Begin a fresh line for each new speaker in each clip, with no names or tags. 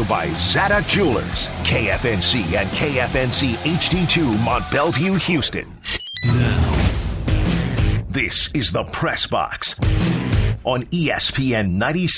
By Zadok Jewelers, KFNC and KFNC HD2 Mont Bellevue, Houston. Now, this is the Press Box on ESPN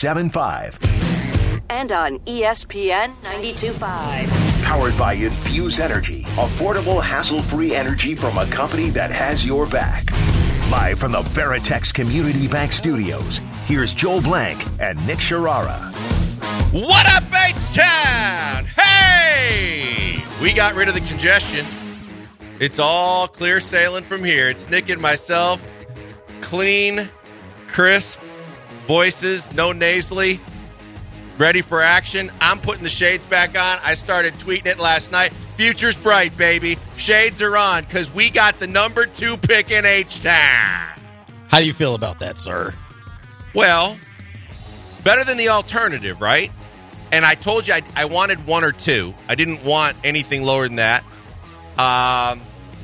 97.5
and on ESPN 92.5.
Powered by Infuse Energy, affordable, hassle-free energy from a company that has your back. Live from the Veritex Community Bank Studios, here's Joel Blank and Nick Sharara.
What up, H-Town? Hey! We got rid of the congestion. It's all clear sailing from here. It's Nick and myself. Clean, crisp voices, no nasally. Ready for action. I'm putting the shades back on. I started tweeting it last night. Future's bright, baby. Shades are on because we got the number 2 pick in H-Town.
How do you feel about that, sir?
Well, better than the alternative, right? And I told you I wanted 1 or 2. I didn't want anything lower than that. I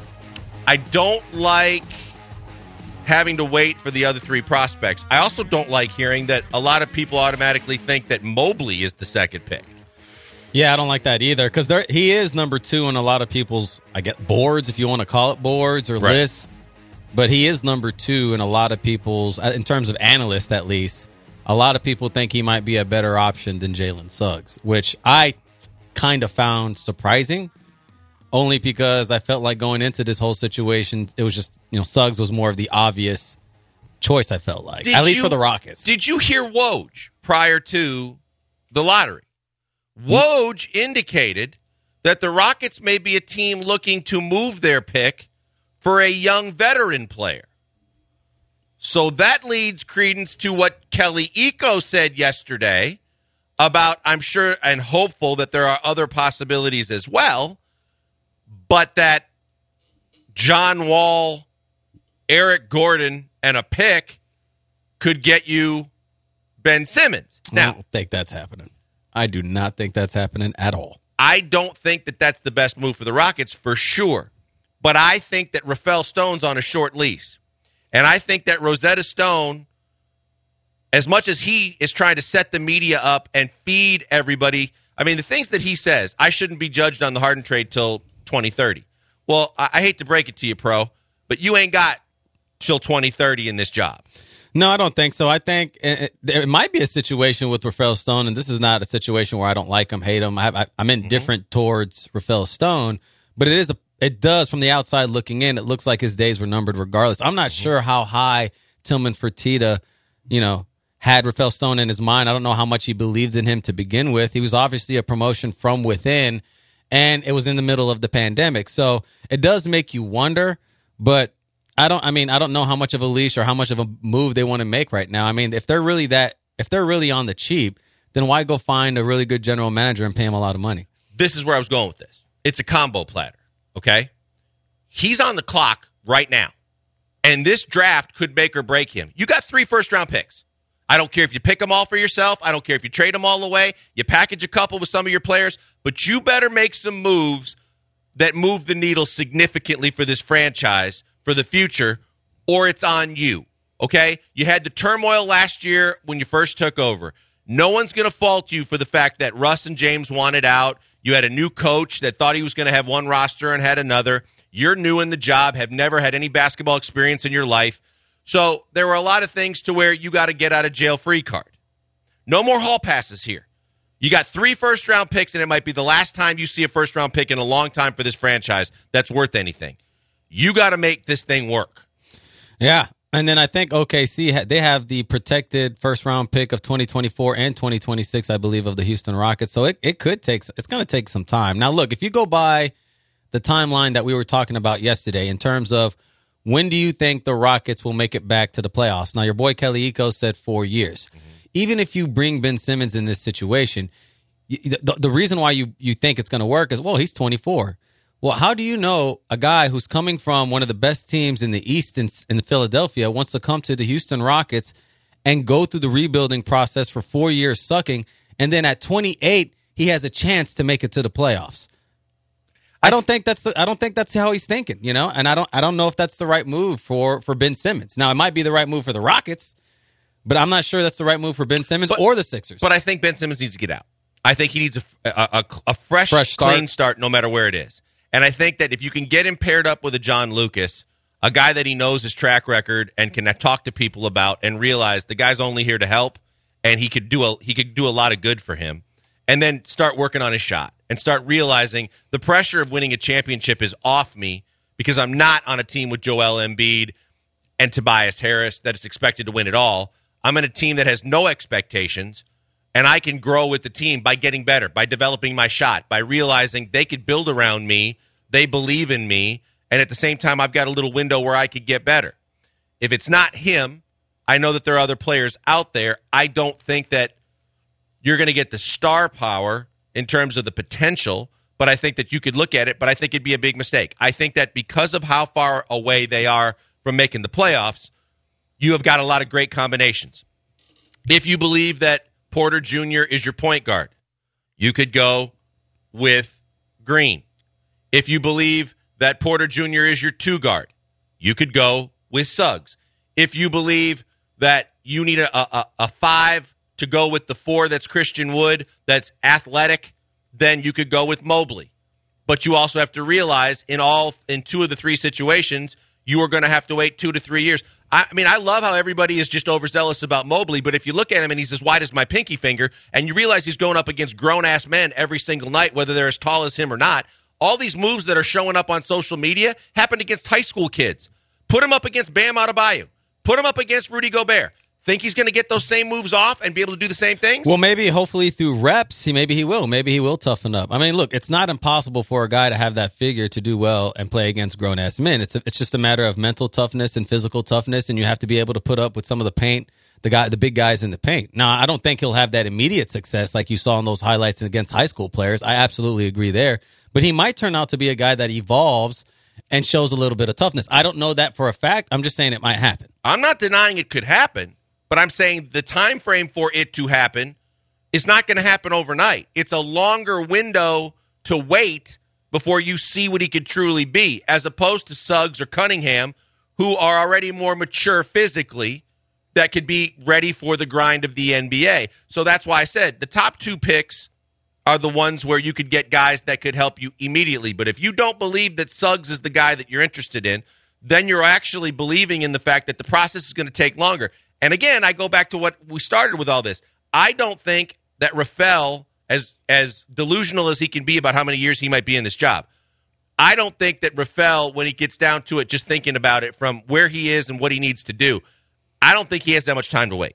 don't like having to wait for the other 3 prospects. I also don't like hearing that a lot of people automatically think that Mobley is the second pick.
Yeah, I don't like that either because he is number 2 in a lot of people's, I get boards, if you want to call it boards or lists. But he is number 2 in a lot of people's, in terms of analysts at least. A lot of people think he might be a better option than Jalen Suggs, which I kind of found surprising, only because I felt like going into this whole situation, it was just, Suggs was more of the obvious choice, I felt like, at least for the Rockets.
Did you hear Woj prior to the lottery? Woj indicated that the Rockets may be a team looking to move their pick for a young veteran player. So that leads credence to what Kelly Iko said yesterday about, I'm sure and hopeful that there are other possibilities as well, but that John Wall, Eric Gordon, and a pick could get you Ben Simmons. Now,
I don't think that's happening. I do not think that's happening at all.
I don't think that that's the best move for the Rockets for sure, but I think that Rafael Stone's on a short leash. And I think that Rosetta Stone, as much as he is trying to set the media up and feed everybody, I mean, the things that he says, I shouldn't be judged on the Harden trade till 2030. Well, I hate to break it to you, Pro, but you ain't got till 2030 in this job.
No, I don't think so. I think it might be a situation with Rafael Stone, and this is not a situation where I don't like him, hate him. I'm indifferent towards Rafael Stone, but it does, from the outside looking in, it looks like his days were numbered regardless. I'm not sure how high Tillman Fertitta, had Rafael Stone in his mind. I don't know how much he believed in him to begin with. He was obviously a promotion from within, and it was in the middle of the pandemic. So it does make you wonder, but I don't know how much of a leash or how much of a move they want to make right now. I mean, if they're really on the cheap, then why go find a really good general manager and pay him a lot of money?
This is where I was going with this. It's a combo platter. Okay? He's on the clock right now. And this draft could make or break him. You got 3 first-round picks. I don't care if you pick them all for yourself. I don't care if you trade them all away. You package a couple with some of your players. But you better make some moves that move the needle significantly for this franchise for the future, or it's on you. Okay? You had the turmoil last year when you first took over. No one's going to fault you for the fact that Russ and James wanted out. You had a new coach that thought he was going to have one roster and had another. You're new in the job, have never had any basketball experience in your life. So there were a lot of things to where you got to get out of jail free card. No more hall passes here. You got 3 first-round picks, and it might be the last time you see a first-round pick in a long time for this franchise that's worth anything. You got to make this thing work.
Yeah. And then I think OKC, they have the protected first-round pick of 2024 and 2026, I believe, of the Houston Rockets. So it's going to take some time. Now, look, if you go by the timeline that we were talking about yesterday in terms of when do you think the Rockets will make it back to the playoffs? Now, your boy Kelly Iko said 4 years. Mm-hmm. Even if you bring Ben Simmons in this situation, the reason why you think it's going to work is, well, he's 24. Well, how do you know a guy who's coming from one of the best teams in the East in Philadelphia wants to come to the Houston Rockets and go through the rebuilding process for 4 years sucking, and then at 28 he has a chance to make it to the playoffs? I don't think that's how he's thinking, and I don't know if that's the right move for Ben Simmons. Now, it might be the right move for the Rockets, but I'm not sure that's the right move for Ben Simmons or the Sixers.
But I think Ben Simmons needs to get out. I think he needs a fresh clean start no matter where it is. And I think that if you can get him paired up with a John Lucas, a guy that he knows his track record and can talk to people about and realize the guy's only here to help and he could do a lot of good for him, and then start working on his shot and start realizing the pressure of winning a championship is off me because I'm not on a team with Joel Embiid and Tobias Harris that is expected to win it all. I'm in a team that has no expectations, and I can grow with the team by getting better, by developing my shot, by realizing they could build around me, they believe in me, and at the same time, I've got a little window where I could get better. If it's not him, I know that there are other players out there. I don't think that you're going to get the star power in terms of the potential, but I think that you could look at it, but I think it'd be a big mistake. I think that because of how far away they are from making the playoffs, you have got a lot of great combinations. If you believe that Porter Jr. is your point guard, you could go with Green. If you believe that Porter Jr. is your two guard, you could go with Suggs. If you believe that you need a five to go with the four that's Christian Wood, that's athletic, then you could go with Mobley. But you also have to realize in two of the three situations, you are going to have to wait 2 to 3 years. I mean, I love how everybody is just overzealous about Mobley, but if you look at him and he's as wide as my pinky finger, and you realize he's going up against grown-ass men every single night, whether they're as tall as him or not, all these moves that are showing up on social media happened against high school kids. Put him up against Bam Adebayo. Put him up against Rudy Gobert. Think he's going to get those same moves off and be able to do the same things?
Well, maybe, hopefully through reps, maybe he will. Maybe he will toughen up. I mean, look, it's not impossible for a guy to have that figure to do well and play against grown-ass men. It's just a matter of mental toughness and physical toughness, and you have to be able to put up with some of the paint, the big guys in the paint. Now, I don't think he'll have that immediate success like you saw in those highlights against high school players. I absolutely agree there. But he might turn out to be a guy that evolves and shows a little bit of toughness. I don't know that for a fact. I'm just saying it might happen.
I'm not denying it could happen. But I'm saying the time frame for it to happen is not going to happen overnight. It's a longer window to wait before you see what he could truly be, as opposed to Suggs or Cunningham, who are already more mature physically, that could be ready for the grind of the NBA. So that's why I said the top two picks are the ones where you could get guys that could help you immediately. But if you don't believe that Suggs is the guy that you're interested in, then you're actually believing in the fact that the process is going to take longer. And again, I go back to what we started with all this. I don't think that Rafael, as delusional as he can be about how many years he might be in this job, I don't think that Rafael, when he gets down to it, just thinking about it from where he is and what he needs to do, I don't think he has that much time to wait.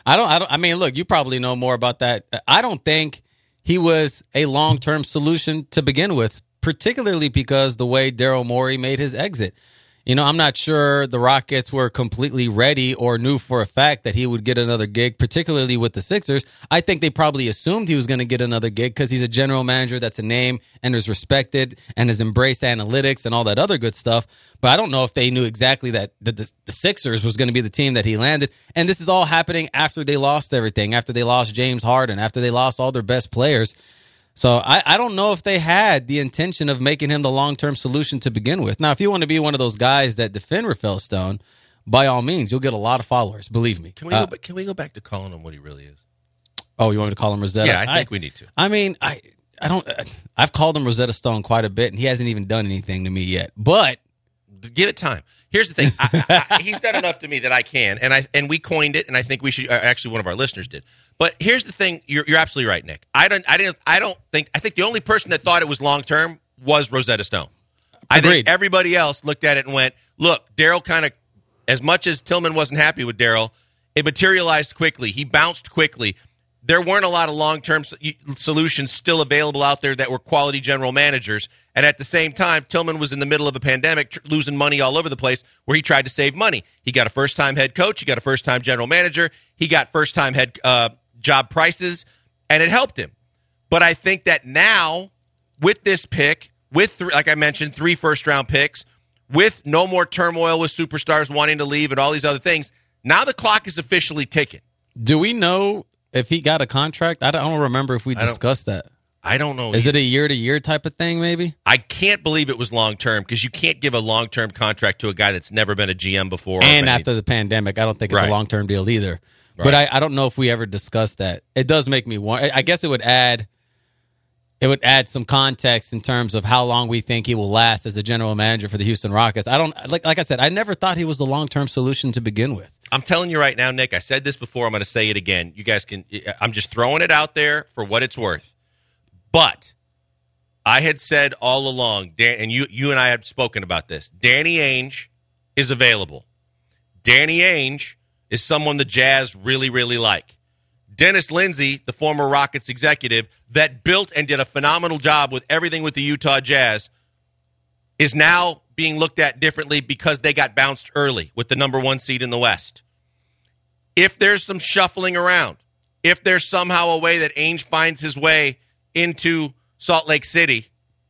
I mean, look, you probably know more about that. I don't think he was a long-term solution to begin with, particularly because the way Daryl Morey made his exit. You know, I'm not sure the Rockets were completely ready or knew for a fact that he would get another gig, particularly with the Sixers. I think they probably assumed he was going to get another gig because he's a general manager that's a name and is respected and has embraced analytics and all that other good stuff. But I don't know if they knew exactly that the Sixers was going to be the team that he landed. And this is all happening after they lost everything, after they lost James Harden, after they lost all their best players. So I don't know if they had the intention of making him the long-term solution to begin with. Now, if you want to be one of those guys that defend Rafael Stone, by all means, you'll get a lot of followers, believe me.
Can we go back to calling him what he really is?
Oh, you want me to call him Rosetta?
Yeah, I think we need to.
I mean, I've called him Rosetta Stone quite a bit, and he hasn't even done anything to me yet. But
give it time. Here's the thing. He's done enough to me that I can, and we coined it, and I think we should. Actually, one of our listeners did. But here's the thing. You're absolutely right, Nick. I think the only person that thought it was long term was Rosetta Stone. I think everybody else looked at it and went, "Look, Daryl kind of, as much as Tillman wasn't happy with Daryl, it materialized quickly. He bounced quickly. There weren't a lot of long-term solutions still available out there that were quality general managers. And at the same time, Tillman was in the middle of a pandemic, losing money all over the place, where he tried to save money. He got a first-time head coach. He got a first-time general manager. He got first-time head job prices, and it helped him. But I think that now, with this pick, with, like I mentioned, 3 first-round picks, with no more turmoil with superstars wanting to leave and all these other things, now the clock is officially ticking.
Do we know if he got a contract? I don't remember if we discussed that.
I don't know.
Is it a year-to-year type of thing, maybe?
I can't believe it was long-term, because you can't give a long-term contract to a guy that's never been a GM before.
And after the pandemic, I don't think it's a long-term deal either. Right. But I don't know if we ever discussed that. It does make me wonder. I guess it would add it would add some context in terms of how long we think he will last as the general manager for the Houston Rockets. I don't like I said, I never thought he was the long-term solution to begin with.
I'm telling you right now, Nick, I said this before, I'm going to say it again. You guys can I'm just throwing it out there for what it's worth. But I had said all along, and you and I have spoken about this, Danny Ainge is available. Danny Ainge is someone the Jazz really, really like. Dennis Lindsey, the former Rockets executive that built and did a phenomenal job with everything with the Utah Jazz, is now being looked at differently because they got bounced early with the number 1 seed in the West. If there's some shuffling around, if there's somehow a way that Ainge finds his way into Salt Lake City,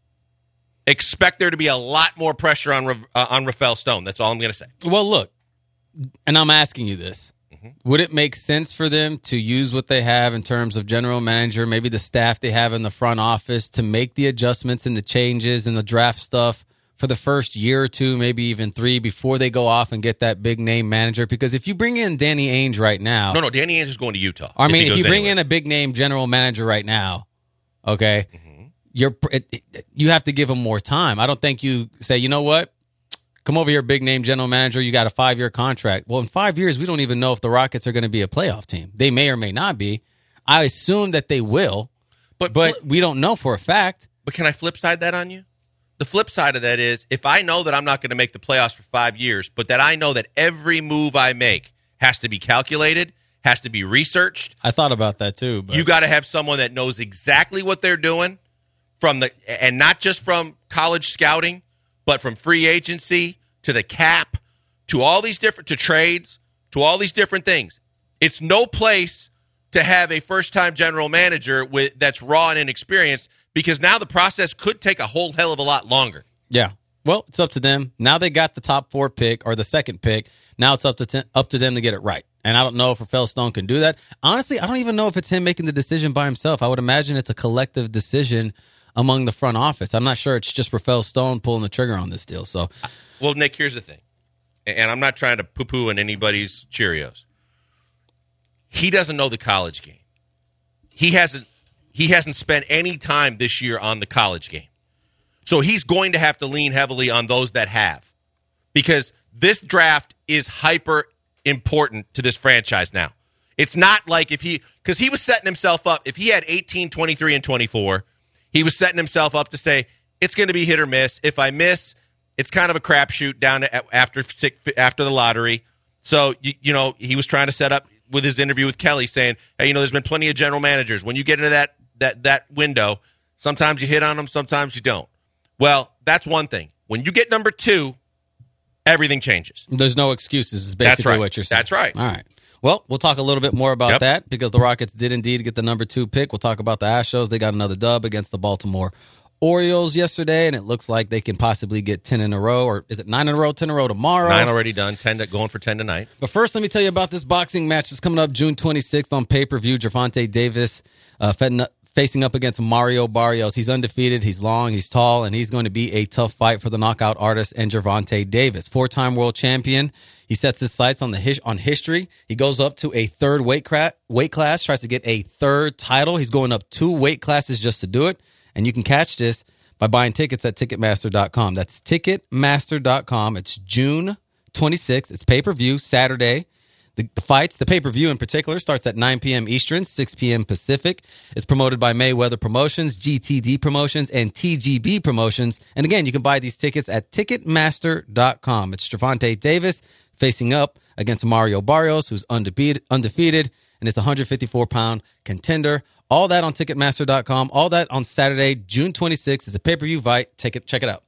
expect there to be a lot more pressure on Rafael Stone. That's all I'm going to say.
Well, look, and I'm asking you this. Would it make sense for them to use what they have in terms of general manager, maybe the staff they have in the front office, to make the adjustments and the changes and the draft stuff for the first year or two, maybe even 3, before they go off and get that big name manager? Because if you bring in Danny Ainge right now...
No, Danny Ainge is going to Utah.
I mean, if you bring in a big name general manager right now, okay, you have to give him more time. I don't think you say, you know what? Come over here, big name general manager. You got a 5-year contract. Well, in 5 years, we don't even know if the Rockets are going to be a playoff team. They may or may not be. I assume that they will, but we don't know for a fact.
But can I flip side that on you? The flip side of that is, if I know that I'm not going to make the playoffs for 5 years, but that I know that every move I make has to be calculated, has to be researched.
I thought about that too. But
you got to have someone that knows exactly what they're doing, and not just from college scouting, but from free agency to the cap, to all these different, to trades, to all these different things. It's no place to have a first-time general manager that's raw and inexperienced, because now the process could take a whole hell of a lot longer.
Yeah. Well, it's up to them. Now they got the top 4 pick or the second pick. Now it's up to them to get it right. And I don't know if Rafael Stone can do that. Honestly, I don't even know if it's him making the decision by himself. I would imagine it's a collective decision among the front office. I'm not sure it's just Rafael Stone pulling the trigger on this deal. So,
well, Nick, here's the thing, and I'm not trying to poo-poo in anybody's Cheerios. He doesn't know the college game. He hasn't spent any time this year on the college game. So he's going to have to lean heavily on those that have, because this draft is hyper important to this franchise now. It's not like because he was setting himself up, if he had 18, 23, and 24, he was setting himself up to say, it's going to be hit or miss. If I miss, it's kind of a crapshoot down to after the lottery. So, he was trying to set up with his interview with Kelly saying, hey, there's been plenty of general managers. When you get into that window, sometimes you hit on them, sometimes you don't. Well, that's one thing. When you get number 2, everything changes.
There's no excuses is basically what you're saying.
That's right.
All right. Well, we'll talk a little bit more about that, because the Rockets did indeed get the number 2 pick. We'll talk about the Astros. They got another dub against the Baltimore Orioles yesterday, and it looks like they can possibly get 10 in a row, or is it 9 in a row, 10 in a row tomorrow?
9 already done, 10 going for 10 tonight.
But first, let me tell you about this boxing match that's coming up June 26th on pay-per-view. Gervonta Davis facing up against Mario Barrios. He's undefeated, he's long, he's tall, and he's going to be a tough fight for the knockout artist and Gervonta Davis. 4-time world champion. He sets his sights on history. He goes up to a 3rd weight class, tries to get a 3rd title. He's going up 2 weight classes just to do it. And you can catch this by buying tickets at Ticketmaster.com. That's Ticketmaster.com. It's June 26th. It's pay-per-view, Saturday. The pay-per-view in particular, starts at 9 p.m. Eastern, 6 p.m. Pacific. It's promoted by Mayweather Promotions, GTD Promotions, and TGB Promotions. And again, you can buy these tickets at Ticketmaster.com. It's Gervonta Davis facing up against Mario Barrios, who's undefeated, and it's a 154-pound contender. All that on Ticketmaster.com. All that on Saturday, June 26th. It's a pay-per-view fight. Check it out.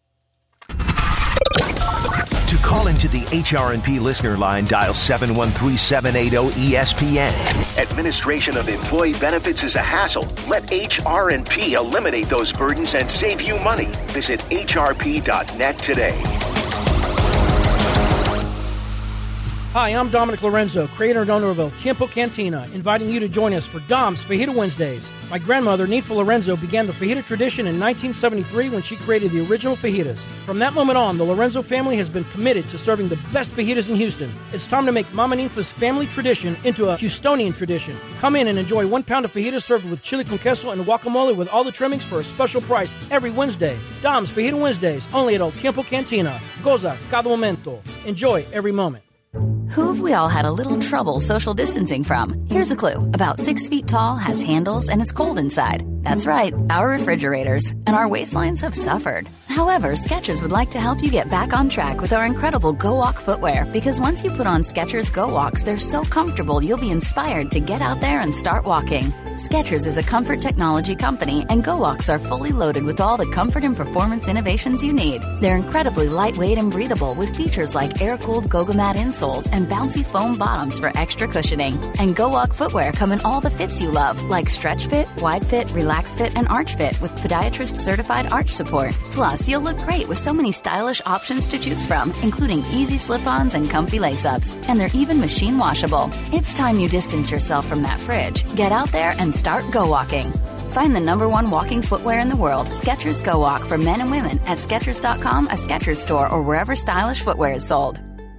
To call into the HRNP listener line, dial 713-780-ESPN. Administration of employee benefits is a hassle. Let HRNP eliminate those burdens and save you money. Visit hrp.net today.
Hi, I'm Dominic Lorenzo, creator and owner of El Tiempo Cantina, inviting you to join us for Dom's Fajita Wednesdays. My grandmother, Nifa Lorenzo, began the fajita tradition in 1973 when she created the original fajitas. From that moment on, the Lorenzo family has been committed to serving the best fajitas in Houston. It's time to make Mama Nifa's family tradition into a Houstonian tradition. Come in and enjoy 1 pound of fajitas served with chili con queso and guacamole with all the trimmings for a special price every Wednesday. Dom's Fajita Wednesdays, only at El Tiempo Cantina. Goza cada momento. Enjoy every moment.
Who have we all had a little trouble social distancing from? Here's a clue. About 6 feet tall, has handles, and is cold inside. That's right, our refrigerators. And our waistlines have suffered. However, Skechers would like to help you get back on track with our incredible Go Walk footwear. Because once you put on Skechers Go Walks, they're so comfortable you'll be inspired to get out there and start walking. Skechers is a comfort technology company, and Go Walks are fully loaded with all the comfort and performance innovations you need. They're incredibly lightweight and breathable with features like air-cooled Goga Mat insoles and bouncy foam bottoms for extra cushioning. And Go Walk footwear come in all the fits you love, like stretch fit, wide fit, relaxed fit, and arch fit with podiatrist certified arch support. Plus, you'll look great with so many stylish options to choose from, including easy slip-ons and comfy lace-ups. And they're even machine washable. It's time you distance yourself from that fridge. Get out there and start Go Walking. Find the #1 walking footwear in the world, Skechers Go Walk, for men and women at Skechers.com, a Skechers store, or wherever stylish footwear is sold.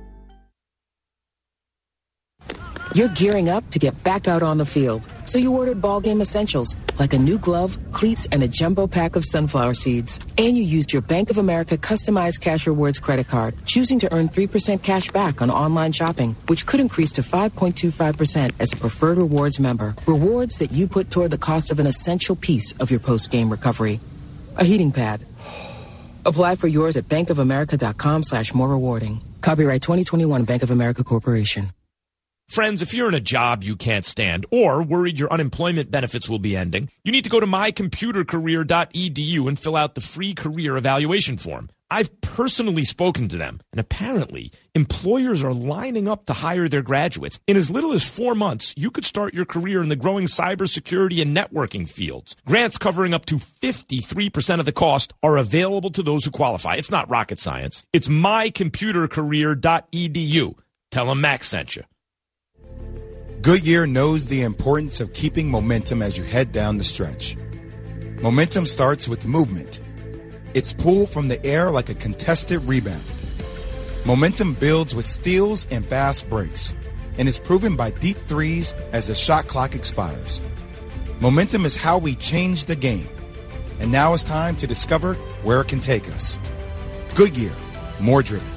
You're gearing up to get back out on the field, so you ordered ball game essentials like a new glove, cleats, and a jumbo pack of sunflower seeds. And you used your Bank of America customized Cash Rewards credit card, choosing to earn 3% cash back on online shopping, which could increase to 5.25% as a preferred rewards member. Rewards that you put toward the cost of an essential piece of your post-game recovery. A heating pad. Apply for yours at bankofamerica.com/more rewarding. Copyright 2021 Bank of America Corporation.
Friends, if you're in a job you can't stand or worried your unemployment benefits will be ending, you need to go to mycomputercareer.edu and fill out the free career evaluation form. I've personally spoken to them, and apparently employers are lining up to hire their graduates. In as little as 4 months, you could start your career in the growing cybersecurity and networking fields. Grants covering up to 53% of the cost are available to those who qualify. It's not rocket science. It's mycomputercareer.edu. Tell them Max sent you.
Goodyear knows the importance of keeping momentum as you head down the stretch. Momentum starts with movement. It's pulled from the air like a contested rebound. Momentum builds with steals and fast breaks, and is proven by deep threes as the shot clock expires. Momentum is how we change the game, and now it's time to discover where it can take us. Goodyear, more driven.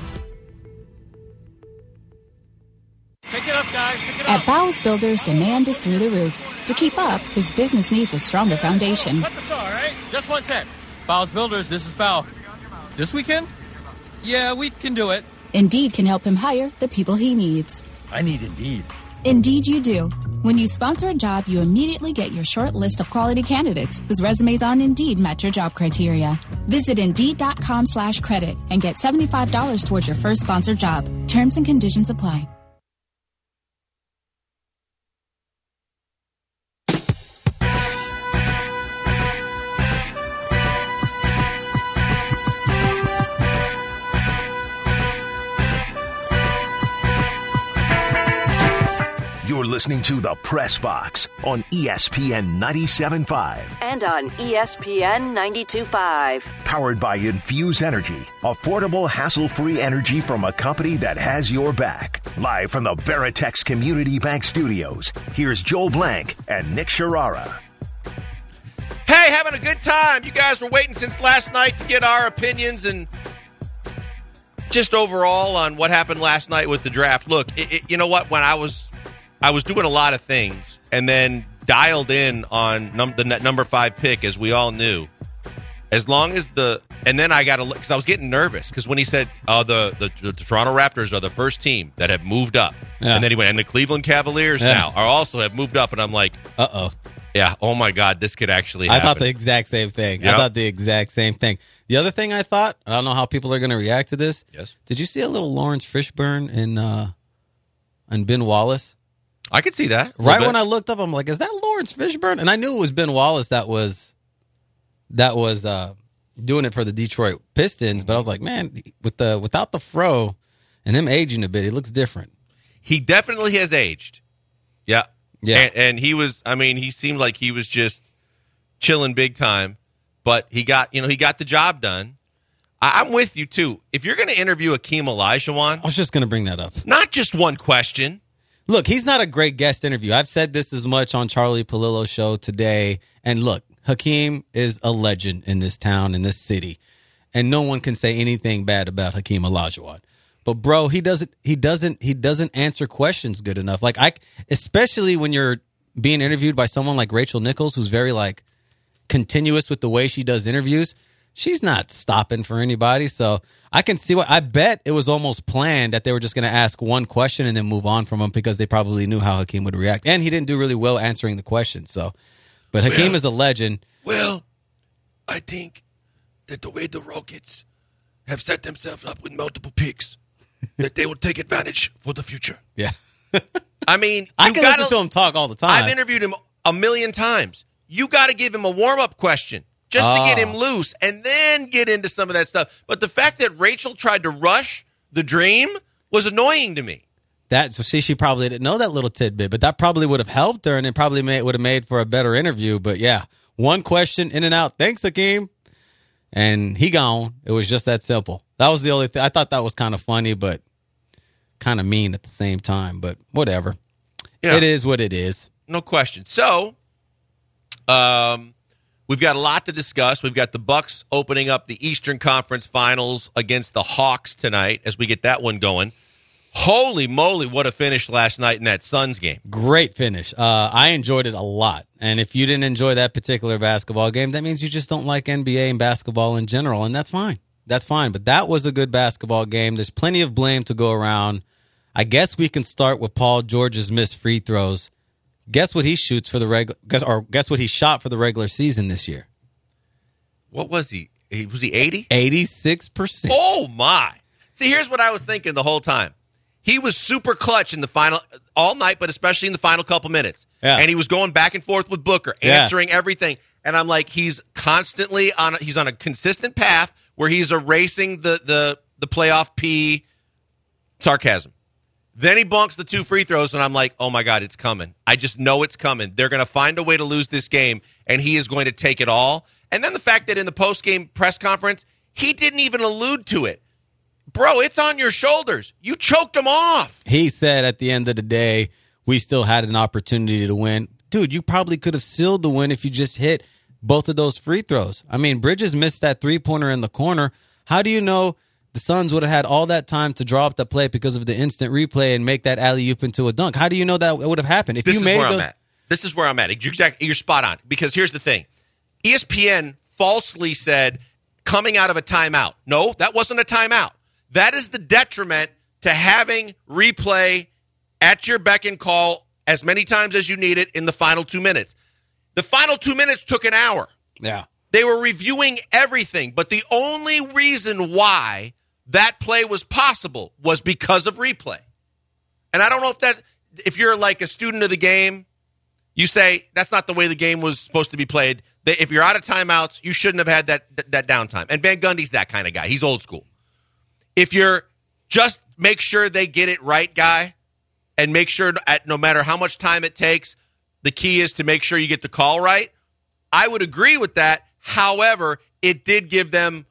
Pick it up, guys. Pick it up.
At Bowles Builders, demand is through the roof. To keep up, his business needs a stronger foundation.
Cut the saw, all right? Just one sec. Bowles Builders, this is Bow. This weekend? Yeah, we can do it.
Indeed can help him hire the people he needs.
I need Indeed.
Indeed you do. When you sponsor a job, you immediately get your short list of quality candidates whose resumes on Indeed match your job criteria. Visit Indeed.com/credit and get $75 towards your first sponsored job. Terms and conditions apply.
You're listening to The Press Box on ESPN 97.5.
And on ESPN 92.5.
Powered by Infuse Energy. Affordable, hassle-free energy from a company that has your back. Live from the Veritex Community Bank Studios, here's Joel Blank and Nick Sharara.
Hey, having a good time. You guys were waiting since last night to get our opinions and just overall on what happened last night with the draft. Look, you know what? When I was doing a lot of things and then dialed in on the number 5 pick, as we all knew. As long as and then I got to look, because I was getting nervous, because when he said, the Toronto Raptors are the first team that have moved up. Yeah. And then he went, and the Cleveland Cavaliers now have moved up. And I'm like, uh-oh. Yeah, oh my God, this could actually happen.
I thought the exact same thing. Yep. The other thing I thought, I don't know how people are going to react to this.
Yes.
Did you see a little Lawrence Fishburne in Ben Wallace?
I could see that.
Right when I looked up, I'm like, is that Lawrence Fishburne? And I knew it was Ben Wallace that was doing it for the Detroit Pistons, but I was like, man, without the fro and him aging a bit, he looks different.
He definitely has aged. Yeah.
Yeah.
And he was, he seemed like he was just chilling big time, but he got the job done. I'm with you, too. If you're going to interview Hakeem Olajuwon,
I was just going to bring that up.
Not just one question.
Look, he's not a great guest interview. I've said this as much on Charlie Palillo's show today. And look, Hakeem is a legend in this town, in this city. And no one can say anything bad about Hakeem Olajuwon. But bro, he doesn't answer questions good enough. Like especially when you're being interviewed by someone like Rachel Nichols, who's very like continuous with the way she does interviews. She's not stopping for anybody. So I can see I bet it was almost planned that they were just going to ask one question and then move on from him because they probably knew how Hakeem would react. And he didn't do really well answering the question. So, but Hakeem is a legend.
Well, I think that the way the Rockets have set themselves up with multiple picks, that they will take advantage for the future.
Yeah.
I mean,
I can listen to him talk all the time.
I've interviewed him a million times. You got to give him a warm-up question just to get him loose and then get into some of that stuff. But the fact that Rachel tried to rush the dream was annoying to me.
She probably didn't know that little tidbit, but that probably would have helped her and it probably would have made for a better interview. But yeah, one question, in and out. Thanks, Hakeem. And he gone. It was just that simple. That was the only thing. I thought that was kind of funny, but kind of mean at the same time. But whatever. Yeah. It is what it is.
No question. So, we've got a lot to discuss. We've got the Bucks opening up the Eastern Conference Finals against the Hawks tonight as we get that one going. Holy moly, what a finish last night in that Suns game.
Great finish. I enjoyed it a lot. And if you didn't enjoy that particular basketball game, that means you just don't like NBA and basketball in general, and that's fine. That's fine. But that was a good basketball game. There's plenty of blame to go around. I guess we can start with Paul George's missed free throws. Guess what he shoots for the guess what he shot for the regular season this year?
What was he? Was he 80?
86%.
Oh my. See, here's what I was thinking the whole time. He was super clutch in the final all night, but especially in the final couple minutes.
Yeah.
And he was going back and forth with Booker, answering everything. And I'm like, he's constantly on a consistent path where he's erasing the playoff P sarcasm. Then he bunks the 2 free throws, and I'm like, oh, my God, it's coming. I just know it's coming. They're going to find a way to lose this game, and he is going to take it all. And then the fact that in the post-game press conference, he didn't even allude to it. Bro, it's on your shoulders. You choked him off.
He said at the end of the day, we still had an opportunity to win. Dude, you probably could have sealed the win if you just hit both of those free throws. I mean, Bridges missed that three-pointer in the corner. How do you know the Suns would have had all that time to draw up the play because of the instant replay and make that alley-oop into a dunk? How do you know that would have happened?
This is where I'm at. You're spot on. Because here's the thing. ESPN falsely said coming out of a timeout. No, that wasn't a timeout. That is the detriment to having replay at your beck and call as many times as you need it in the final 2 minutes. The final 2 minutes took an hour.
Yeah.
They were reviewing everything, but the only reason why that play was possible was because of replay. And I don't know if you're like a student of the game, you say that's not the way the game was supposed to be played. If you're out of timeouts, you shouldn't have had that downtime. And Van Gundy's that kind of guy. He's old school. If you're just make sure they get it right guy, and make sure no matter how much time it takes, the key is to make sure you get the call right, I would agree with that. However, it did give them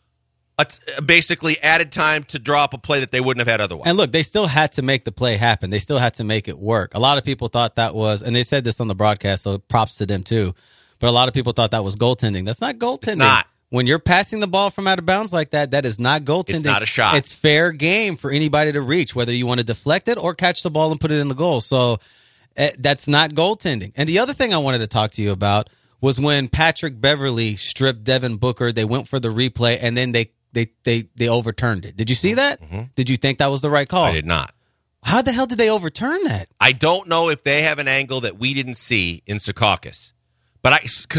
basically added time to draw up a play that they wouldn't have had otherwise.
And look, they still had to make the play happen. They still had to make it work. A lot of people thought that was, and they said this on the broadcast, so props to them too, but a lot of people thought that was goaltending. That's not goaltending.
It's not.
When you're passing the ball from out of bounds like that, that is not goaltending.
It's not a shot.
It's fair game for anybody to reach, whether you want to deflect it or catch the ball and put it in the goal. So that's not goaltending. And the other thing I wanted to talk to you about was when Patrick Beverley stripped Devin Booker. They went for the replay, and then they overturned it. Did you see that?
Mm-hmm.
Did you think that was the right call?
I did not.
How the hell did they overturn that?
I don't know if they have an angle that we didn't see in Secaucus. But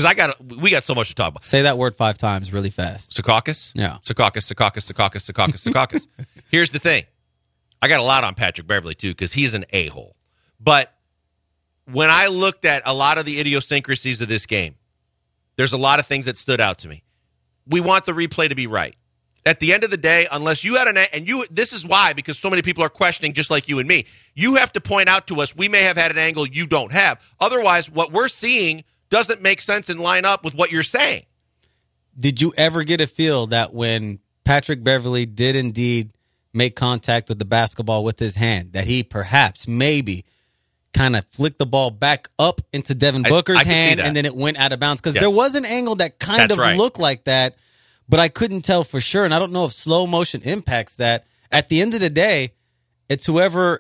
we got so much to talk about.
Say that word 5 times really fast.
Secaucus?
Yeah.
Secaucus. Here's the thing. I got a lot on Patrick Beverley, too, because he's an a-hole. But when I looked at a lot of the idiosyncrasies of this game, there's a lot of things that stood out to me. We want the replay to be right. at the end of the day, unless you had this is why, because so many people are questioning just like you and me, you have to point out to us we may have had an angle you don't have. Otherwise, what we're seeing doesn't make sense and line up with what you're saying.
Did you ever get a feel that when Patrick Beverley did indeed make contact with the basketball with his hand, that he perhaps, maybe, kind of flicked the ball back up into Devin Booker's hand and then it went out of bounds? Because there was an angle that kind of looked like that, but I couldn't tell for sure. And I don't know if slow motion impacts that. At the end of the day, it's whoever,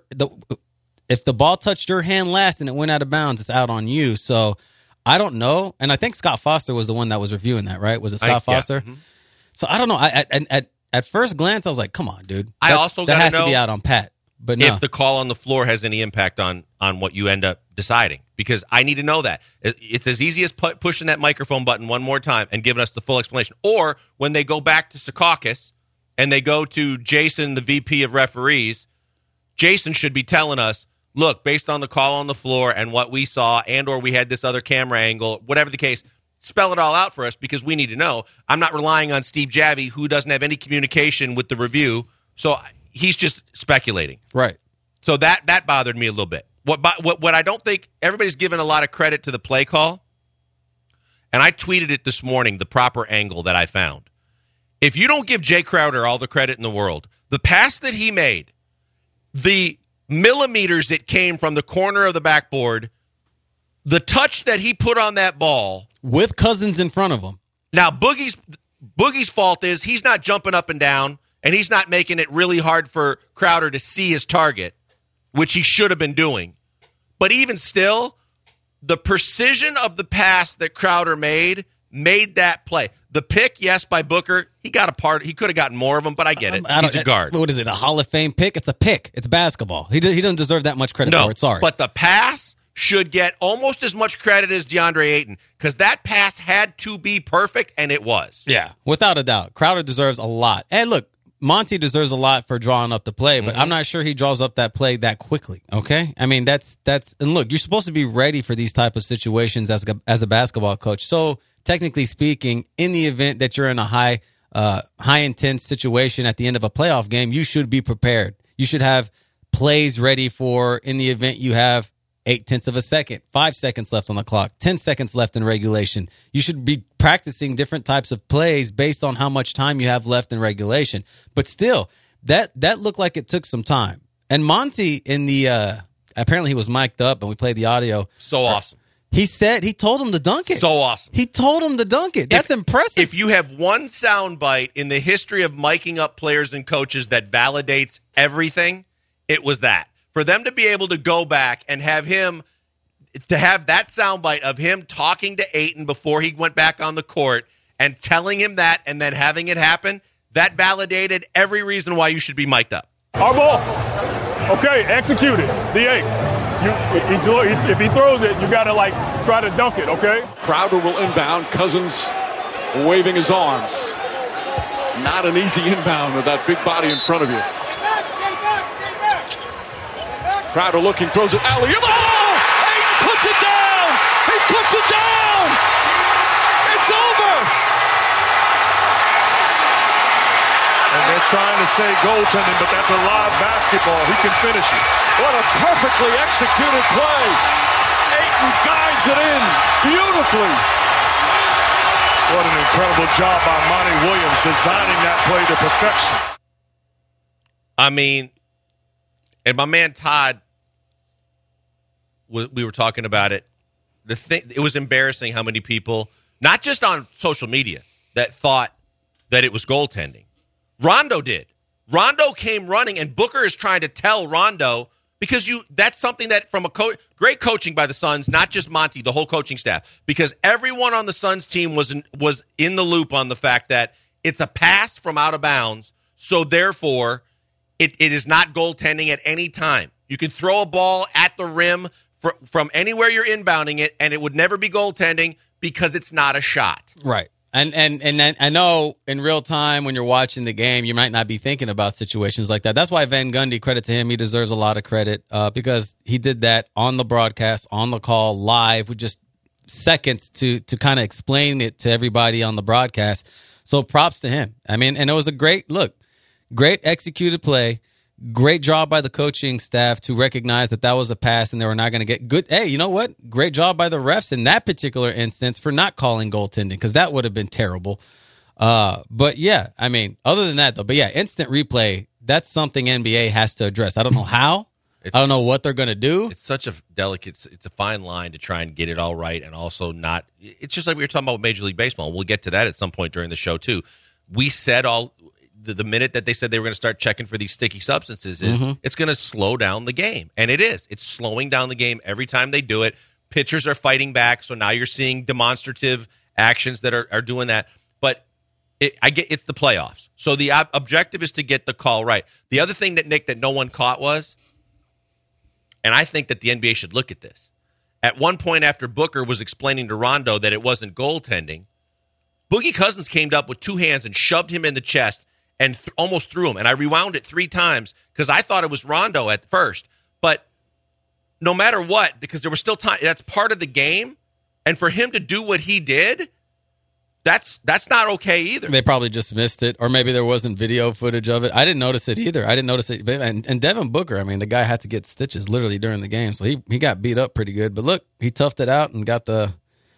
if the ball touched your hand last and it went out of bounds, it's out on you. So I don't know. And I think Scott Foster was the one that was reviewing that, right? Was it Scott Foster? Yeah. Mm-hmm. So I don't know. At first glance, I was like, come on, dude. That has to be out on Pat. But no.
If the call on the floor has any impact on what you end up deciding, because I need to know that. It's as easy as pushing that microphone button one more time and giving us the full explanation. Or when they go back to Secaucus and they go to Jason, the VP of referees, Jason should be telling us, look, based on the call on the floor and what we saw, and or we had this other camera angle, whatever the case, spell it all out for us because we need to know. I'm not relying on Steve Javie, who doesn't have any communication with the review, so he's just speculating.
Right.
So that bothered me a little bit. What I don't think, everybody's given a lot of credit to the play call, and I tweeted it this morning, the proper angle that I found. If you don't give Jay Crowder all the credit in the world, the pass that he made, the millimeters it came from the corner of the backboard, the touch that he put on that ball.
With Cousins in front of him.
Now, Boogie's fault is he's not jumping up and down, and he's not making it really hard for Crowder to see his target, which he should have been doing. But even still, the precision of the pass that Crowder made that play. The pick, yes, by Booker, he got a part. He could have gotten more of them, but I get it. He's a guard.
What is it, a Hall of Fame pick? It's a pick. It's basketball. He doesn't deserve that much credit for it. Sorry.
But the pass should get almost as much credit as DeAndre Ayton because that pass had to be perfect, and it was.
Yeah, without a doubt. Crowder deserves a lot. And look, Monty deserves a lot for drawing up the play, but I'm not sure he draws up that play that quickly, okay? I mean, that's and look, you're supposed to be ready for these type of situations as a basketball coach. So, technically speaking, in the event that you're in a high intense situation at the end of a playoff game, you should be prepared. You should have plays ready for in the event you have 0.8 of a second, 5 seconds left on the clock, 10 seconds left in regulation. You should be practicing different types of plays based on how much time you have left in regulation. But still, that looked like it took some time. And Monty apparently he was mic'd up and we played the audio.
So awesome.
He told him to dunk it.
So awesome.
He told him to dunk it. That's impressive.
If you have one soundbite in the history of miking up players and coaches that validates everything, it was that. For them to be able to go back and have that soundbite of him talking to Ayton before he went back on the court and telling him that and then having it happen, that validated every reason why you should be mic'd up.
Our ball. Okay, execute it. D8. If he throws it, you got to try to dunk it, okay?
Crowder will inbound. Cousins waving his arms. Not an easy inbound with that big body in front of you. Crowder looking, throws it alley-oop. Oh! Ayton puts it down! He puts it down! It's over!
And they're trying to say goaltending, but that's a live basketball. He can finish it.
What a perfectly executed play. Ayton guides it in beautifully.
What an incredible job by Monty Williams designing that play to perfection.
I mean, and my man Todd, we were talking about it. It was embarrassing how many people, not just on social media, that thought that it was goaltending. Rondo did. Rondo came running, and Booker is trying to tell Rondo, because that's something that from great coaching by the Suns, not just Monty, the whole coaching staff, because everyone on the Suns team was in the loop on the fact that it's a pass from out of bounds, so therefore it is not goaltending at any time. You can throw a ball at the rim from anywhere you're inbounding it, and it would never be goaltending because it's not a shot.
Right. And I know in real time when you're watching the game, you might not be thinking about situations like that. That's why Van Gundy, credit to him, he deserves a lot of credit because he did that on the broadcast, on the call, live, with just seconds to kind of explain it to everybody on the broadcast. So props to him. I mean, and it was a great executed play. Great job by the coaching staff to recognize that was a pass and they were not going to get good. Hey, you know what? Great job by the refs in that particular instance for not calling goaltending, because that would have been terrible. But yeah, I mean, other than that though, but yeah, instant replay, that's something NBA has to address. I don't know how. I don't know what they're going to do.
It's such a delicate, it's a fine line to try and get it all right and also not. It's just like we were talking about with Major League Baseball. We'll get to that at some point during the show too. We said the minute that they said they were going to start checking for these sticky substances is it's going to slow down the game. And it is. It's slowing down the game every time they do it. Pitchers are fighting back, so now you're seeing demonstrative actions that are doing that. But it's the playoffs. So the objective is to get the call right. The other thing that, Nick, that no one caught was, and I think that the NBA should look at this, at one point after Booker was explaining to Rondo that it wasn't goaltending, Boogie Cousins came up with two hands and shoved him in the chest and almost threw him. And I rewound it 3 times because I thought it was Rondo at first. But no matter what, because there was still time, that's part of the game. And for him to do what he did, that's not okay either.
They probably just missed it, or maybe there wasn't video footage of it. I didn't notice it either. I didn't notice it. And Devin Booker, I mean, the guy had to get stitches literally during the game. So he got beat up pretty good. But look, he toughed it out and got the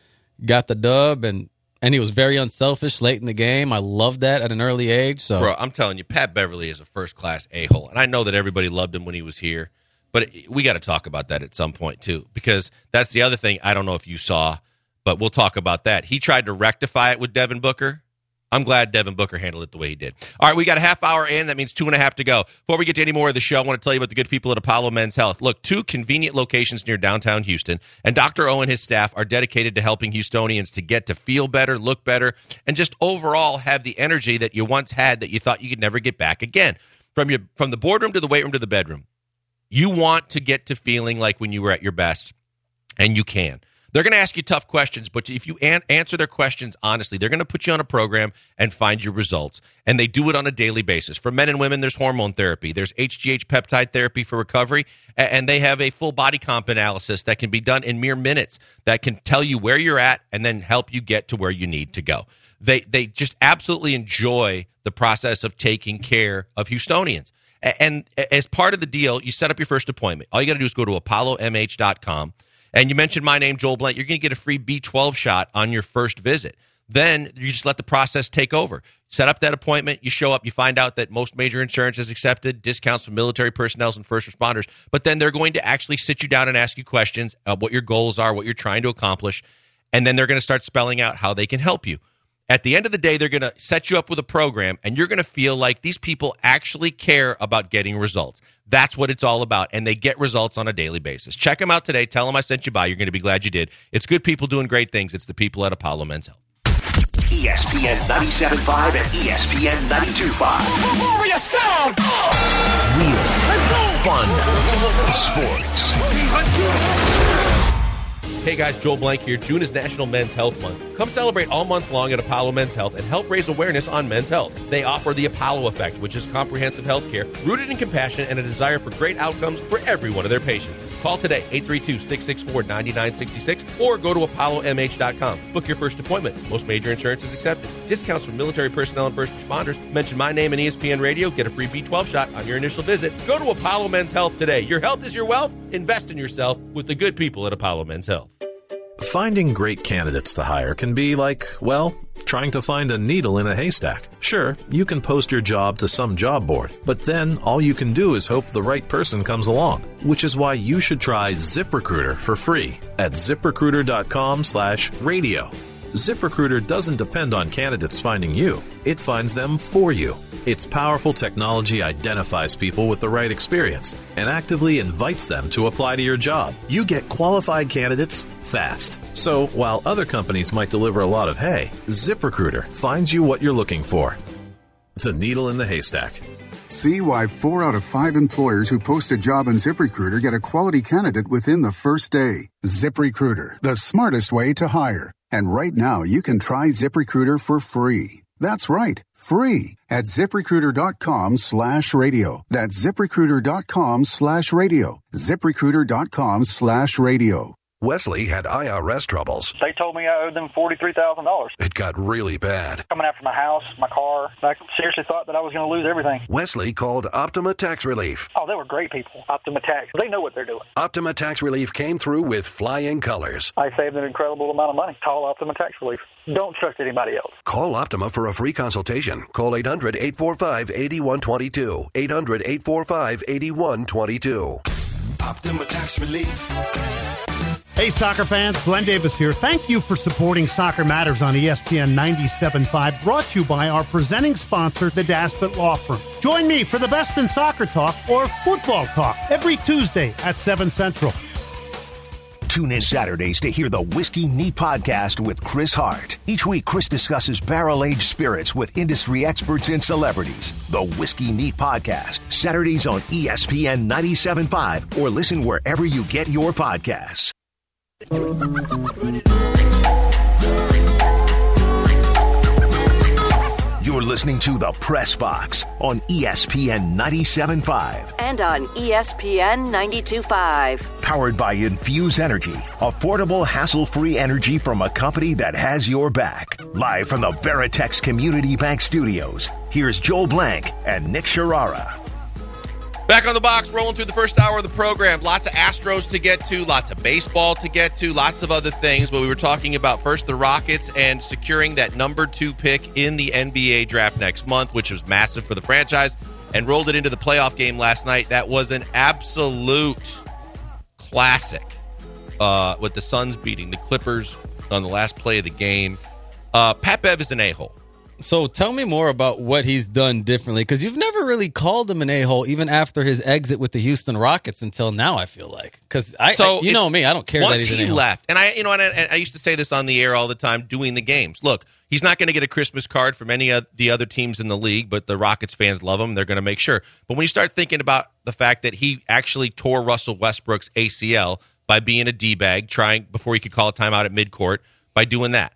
dub, and he was very unselfish late in the game. I loved that at an early age. So,
bro, I'm telling you, Pat Beverly is a first-class a-hole. And I know that everybody loved him when he was here, but we got to talk about that at some point, too, because that's the other thing I don't know if you saw, but we'll talk about that. He tried to rectify it with Devin Booker. I'm glad Devin Booker handled it the way he did. All right, we got a half hour in. That means 2.5 to go. Before we get to any more of the show, I want to tell you about the good people at Apollo Men's Health. Look, 2 convenient locations near downtown Houston, and Dr. O and his staff are dedicated to helping Houstonians to get to feel better, look better, and just overall have the energy that you once had that you thought you could never get back again. From the boardroom to the weight room to the bedroom, you want to get to feeling like when you were at your best, and you can. They're going to ask you tough questions, but if you answer their questions honestly, they're going to put you on a program and find you results. And they do it on a daily basis. For men and women, there's hormone therapy. There's HGH peptide therapy for recovery. And they have a full body comp analysis that can be done in mere minutes that can tell you where you're at and then help you get to where you need to go. They just absolutely enjoy the process of taking care of Houstonians. And as part of the deal, you set up your first appointment. All you got to do is go to ApolloMH.com. And you mentioned my name, Joel Blank. You're going to get a free B12 shot on your first visit. Then you just let the process take over. Set up that appointment. You show up. You find out that most major insurance is accepted, discounts from military personnel and first responders. But then they're going to actually sit you down and ask you questions of what your goals are, what you're trying to accomplish. And then they're going to start spelling out how they can help you. At the end of the day, they're going to set you up with a program, and you're going to feel like these people actually care about getting results. That's what it's all about, and they get results on a daily basis. Check them out today. Tell them I sent you by. You're going to be glad you did. It's good people doing great things. It's the people at Apollo Men's Health.
ESPN 97.5 and ESPN 92.5.
Warrior sound!
Real. Fun. Sports.
Hey guys, Joel Blank here. June is National Men's Health Month. Come celebrate all month long at Apollo Men's Health and help raise awareness on men's health. They offer the Apollo Effect, which is comprehensive health care rooted in compassion and a desire for great outcomes for every one of their patients. Call today, 832-664-9966, or go to ApolloMH.com. Book your first appointment. Most major insurance is accepted. Discounts from military personnel and first responders. Mention my name and ESPN Radio. Get a free B12 shot on your initial visit. Go to Apollo Men's Health today. Your health is your wealth. Invest in yourself with the good people at Apollo Men's Health.
Finding great candidates to hire can be like, well, trying to find a needle in a haystack. Sure, you can post your job to some job board, but then all you can do is hope the right person comes along, which is why you should try ZipRecruiter for free at ZipRecruiter.com/radio. ZipRecruiter doesn't depend on candidates finding you. It finds them for you. Its powerful technology identifies people with the right experience and actively invites them to apply to your job. You get qualified candidates fast. So while other companies might deliver a lot of hay, ZipRecruiter finds you what you're looking for. The needle in the haystack.
See why 4 out of 5 employers who post a job on ZipRecruiter get a quality candidate within the first day. ZipRecruiter, the smartest way to hire. And right now, you can try ZipRecruiter for free. That's right, free at ZipRecruiter.com/radio. That's ZipRecruiter.com/radio. ZipRecruiter.com/radio.
Wesley had IRS troubles.
They told me I owed them $43,000.
It got really bad.
Coming after my house, my car. I seriously thought that I was going to lose everything.
Wesley called Optima Tax Relief.
Oh, they were great people. Optima Tax. They know what they're doing.
Optima Tax Relief came through with flying colors.
I saved an incredible amount of money. Call Optima Tax Relief. Don't trust anybody else.
Call Optima for a free consultation. Call 800-845-8122. 800-845-8122.
Optima Tax Relief.
Hey, soccer fans, Glenn Davis here. Thank you for supporting Soccer Matters on ESPN 97.5, brought to you by our presenting sponsor, the Daspit Law Firm. Join me for the best in soccer talk or football talk every Tuesday at 7 Central.
Tune in Saturdays to hear the Whiskey Neat Podcast with Chris Hart. Each week, Chris discusses barrel-aged spirits with industry experts and celebrities. The Whiskey Neat Podcast, Saturdays on ESPN 97.5, or listen wherever you get your podcasts. You're listening to The Press Box on ESPN 97.5.
And on ESPN 92.5.
Powered by Infuse Energy. Affordable, hassle-free energy from a company that has your back. Live from the Veritex Community Bank Studios, here's Joel Blank and Nick Sharara.
Back on the box, rolling through the first hour of the program. Lots of Astros to get to, lots of baseball to get to, lots of other things. But we were talking about first the Rockets and securing that number 2 pick in the NBA draft next month, which was massive for the franchise, and rolled it into the playoff game last night. That was an absolute classic with the Suns beating the Clippers on the last play of the game. Pat Bev is an a-hole.
So tell me more about what he's done differently, because you've never really called him an a-hole even after his exit with the Houston Rockets until now, I feel like. Because you know me, I don't care that he's an a-hole.
Once he left, and I used to say this on the air all the time doing the games. Look, he's not going to get a Christmas card from any of the other teams in the league, but the Rockets fans love him. They're going to make sure. But when you start thinking about the fact that he actually tore Russell Westbrook's ACL by being a D-bag, trying before he could call a timeout at midcourt, by doing that,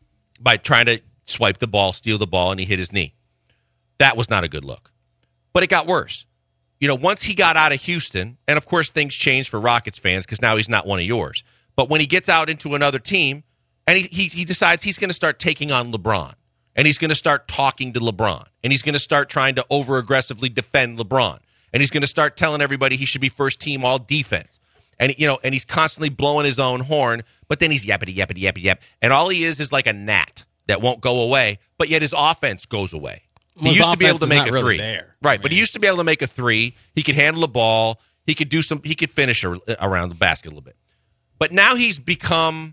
by trying to swipe the ball, steal the ball, and he hit his knee. That was not a good look. But it got worse. You know, once he got out of Houston, and of course things changed for Rockets fans because now he's not one of yours. But when he gets out into another team, and he decides he's going to start taking on LeBron, and he's going to start talking to LeBron, and he's going to start trying to over-aggressively defend LeBron, and he's going to start telling everybody he should be first team all defense. And and he's constantly blowing his own horn, but then he's yappity, yappity, yappity, yap. And all he is like a gnat that won't go away, but yet his offense goes away. He used to be able to make a three. Right, but he used to be able to make a three. He could handle the ball. He could he could finish around the basket a little bit. But now he's become,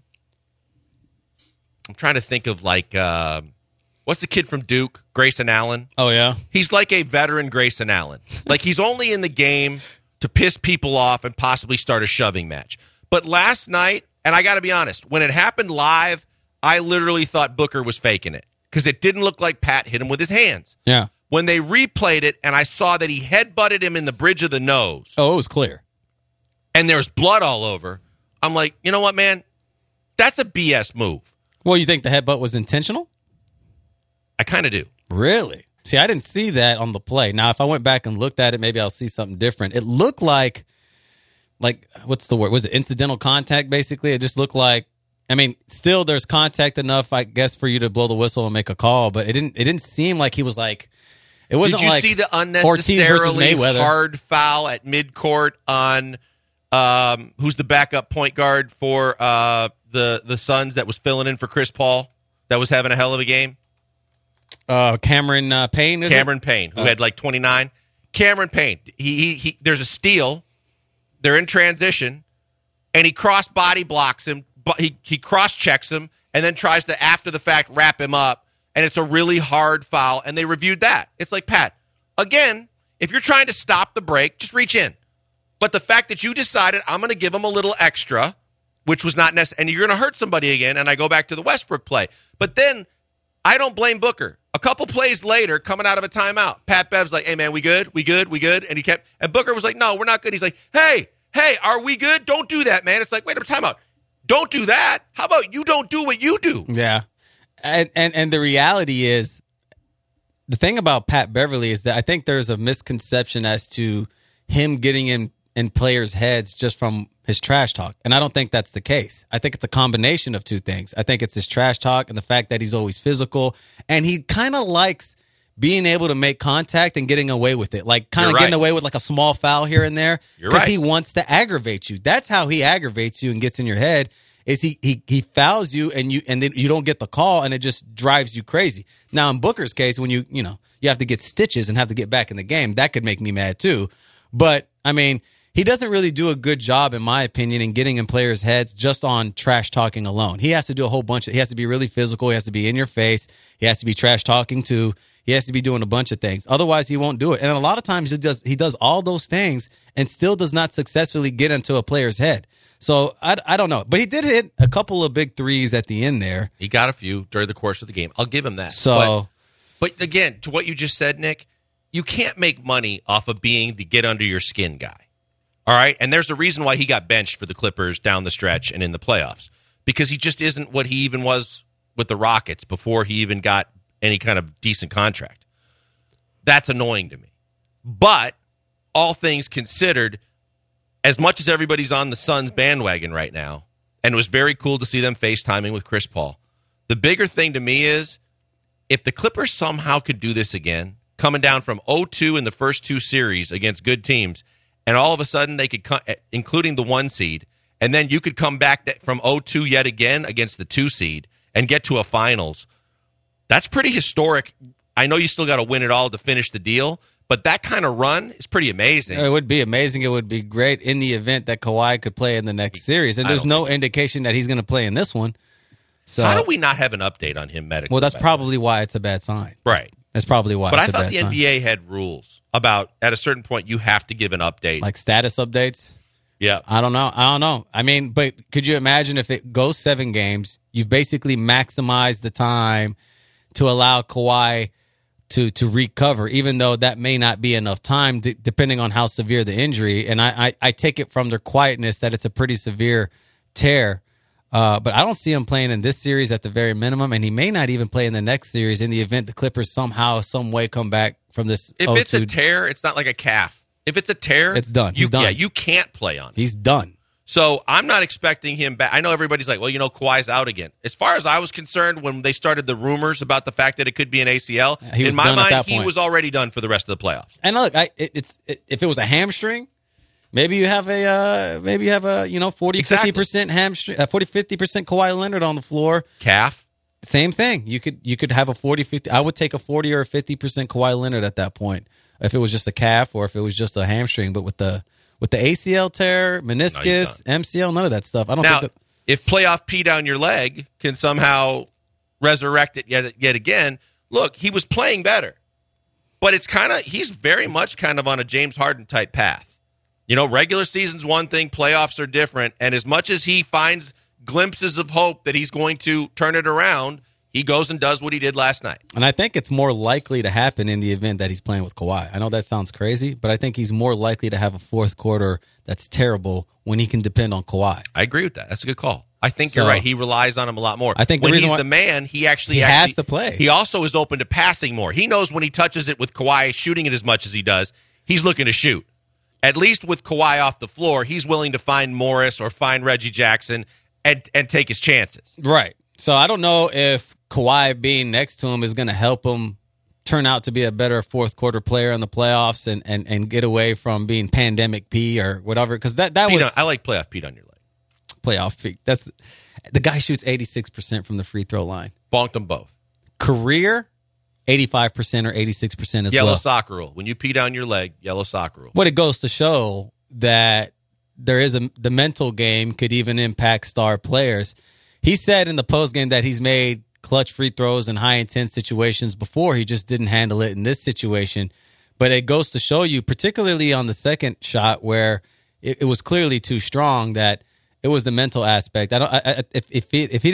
I'm trying to think of what's the kid from Duke? Grayson Allen.
Oh, yeah?
He's like a veteran Grayson Allen. Like he's only in the game to piss people off and possibly start a shoving match. But last night, and I got to be honest, when it happened live, I literally thought Booker was faking it because it didn't look like Pat hit him with his hands.
Yeah.
When they replayed it and I saw that he headbutted him in the bridge of the nose.
Oh, it was clear.
And there's blood all over. I'm like, you know what, man? That's a BS move.
Well, you think the headbutt was intentional?
I kind of do.
Really? See, I didn't see that on the play. Now, if I went back and looked at it, maybe I'll see something different. It looked like what's the word? Was it incidental contact, basically? It just looked like, I mean, still there's contact enough, I guess, for you to blow the whistle and make a call, but it didn't seem like he was like, it wasn't
like. Did you see the unnecessarily hard foul at midcourt on who's the backup point guard for the Suns that was filling in for Chris Paul that was having a hell of a game?
Cameron Payne,
Cameron Payne, who had like 29. Cameron Payne, he there's a steal. They're in transition, and he cross-body blocks him. But he cross-checks him and then tries to, after the fact, wrap him up. And it's a really hard foul, and they reviewed that. It's like, Pat, again, if you're trying to stop the break, just reach in. But the fact that you decided I'm going to give him a little extra, which was not necessary, and you're going to hurt somebody again, and I go back to the Westbrook play. But then I don't blame Booker. A couple plays later, coming out of a timeout, Pat Bev's like, hey, man, we good? We good? We good? And Booker was like, no, we're not good. He's like, hey, are we good? Don't do that, man. It's like, wait a timeout. Don't do that. How about you don't do what you do?
Yeah. And the reality is, the thing about Pat Beverly is that I think there's a misconception as to him getting in in players' heads just from his trash talk. And I don't think that's the case. I think it's a combination of two things. I think it's his trash talk and the fact that he's always physical. And he kind of likes being able to make contact and getting away with it. Like kind of getting away with like a small foul here and there. Because he wants to aggravate you. That's how he aggravates you and gets in your head. Is he fouls you and then you don't get the call and it just drives you crazy. Now in Booker's case, when you have to get stitches and have to get back in the game, that could make me mad too. But I mean, he doesn't really do a good job, in my opinion, in getting in players' heads just on trash talking alone. He has to do a whole bunch. He has to be really physical. He has to be in your face. He has to be trash talking too. He has to be doing a bunch of things. Otherwise, he won't do it. And a lot of times he does all those things and still does not successfully get into a player's head. So I don't know. But he did hit a couple of big threes at the end there.
He got a few during the course of the game. I'll give him that.
So,
but again, to what you just said, Nick, you can't make money off of being the get under your skin guy. All right? And there's a reason why he got benched for the Clippers down the stretch and in the playoffs. Because he just isn't what he even was with the Rockets before he even got any kind of decent contract. That's annoying to me. But all things considered, as much as everybody's on the Suns bandwagon right now, and it was very cool to see them FaceTiming with Chris Paul, the bigger thing to me is if the Clippers somehow could do this again, coming down from 0-2 in the first two series against good teams, and all of a sudden they could, including the 1 seed, and then you could come back from 0-2 yet again against the 2 seed and get to a finals. That's pretty historic. I know you still got to win it all to finish the deal, but that kind of run is pretty amazing.
It would be amazing. It would be great in the event that Kawhi could play in the next series. And there's no indication that he's going to play in this one. So
how do we not have an update on him medically?
Well, that's probably why it's a bad sign.
Right.
That's probably why
but
it's a bad sign.
But I thought the NBA had rules about at a certain point you have to give an update.
Like status updates?
Yeah.
I don't know. I mean, but could you imagine if it goes 7 games, you've basically maximized the time to allow Kawhi to recover, even though that may not be enough time, depending on how severe the injury. And I take it from their quietness that it's a pretty severe tear. But I don't see him playing in this series at the very minimum, and he may not even play in the next series in the event the Clippers somehow, some way come back from this.
If it's a tear, it's not like a calf. If it's a tear,
it's done. He's done.
Yeah, you can't play on it.
He's done.
So I'm not expecting him back. I know everybody's like, well, Kawhi's out again. As far as I was concerned, when they started the rumors about the fact that it could be an ACL, in my mind, he was already done for the rest of the playoffs.
And look, if it was a hamstring, maybe you have a 40-50% hamstring, 40-50% Kawhi Leonard on the floor.
Calf.
Same thing. You could have a 40-50. I would take a 40 or a 50% Kawhi Leonard at that point if it was just a calf or if it was just a hamstring. But with the ACL tear, meniscus, MCL, none of that stuff. I don't think that.
If playoff pee down your leg can somehow resurrect it yet again, look, he was playing better. But he's very much kind of on a James Harden type path. Regular season's one thing, playoffs are different. And as much as he finds glimpses of hope that he's going to turn it around, he goes and does what he did last night.
And I think it's more likely to happen in the event that he's playing with Kawhi. I know that sounds crazy, but I think he's more likely to have a fourth quarter that's terrible when he can depend on Kawhi.
I agree with that. That's a good call. I think you're right. He relies on him a lot more.
I think
when he's the man, he actually
has to play.
He also is open to passing more. He knows when he touches it with Kawhi shooting it as much as he does, he's looking to shoot. At least with Kawhi off the floor, he's willing to find Morris or find Reggie Jackson and take his chances.
Right. So I don't know if Kawhi being next to him is going to help him turn out to be a better fourth quarter player in the playoffs and get away from being pandemic P or whatever. Because that was
I like playoff Pete on your leg.
Playoff Pete. That's the guy shoots 86% from the free throw line.
Bonked them both.
Career 85% or 86% as
yellow
well.
soccer rule. When you pee down your leg, yellow soccer rule.
But it goes to show that there is the mental game could even impact star players. He said in the postgame that he's made clutch free throws in high intense situations before. He just didn't handle it in this situation. But it goes to show you, particularly on the second shot where it was clearly too strong, that it was the mental aspect. If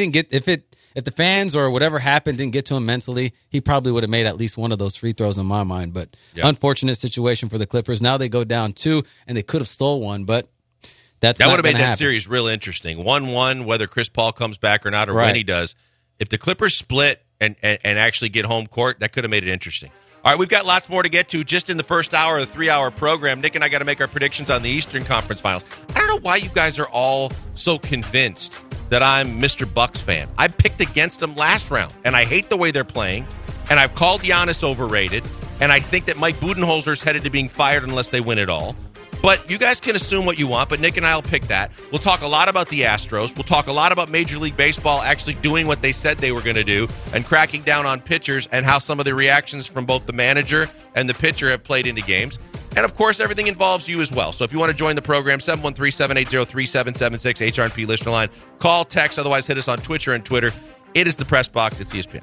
the fans or whatever happened didn't get to him mentally, he probably would have made at least one of those free throws in my mind. But unfortunate situation for the Clippers. Now they go down 2, and they could have stole one, but that would
have made that series real interesting. 1-1, whether Chris Paul comes back or not, or when he does. If the Clippers split and actually get home court, that could have made it interesting. All right, we've got lots more to get to just in the first hour of the 3-hour program. Nick and I got to make our predictions on the Eastern Conference Finals. I don't know why you guys are all so convinced that I'm Mr. Bucks fan. I picked against them last round, and I hate the way they're playing, and I've called Giannis overrated, and I think that Mike Budenholzer's headed to being fired unless they win it all. But you guys can assume what you want, but Nick and I will pick that. We'll talk a lot about the Astros. We'll talk a lot about Major League Baseball actually doing what they said they were going to do and cracking down on pitchers and how some of the reactions from both the manager and the pitcher have played into games. And, of course, everything involves you as well. So if you want to join the program, 713-780-3776, HRP listener line. Call, text, otherwise hit us on Twitch and Twitter. It is the Press Box. It's ESPN.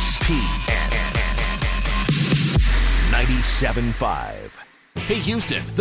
ESPN 97.5.
Hey, Houston.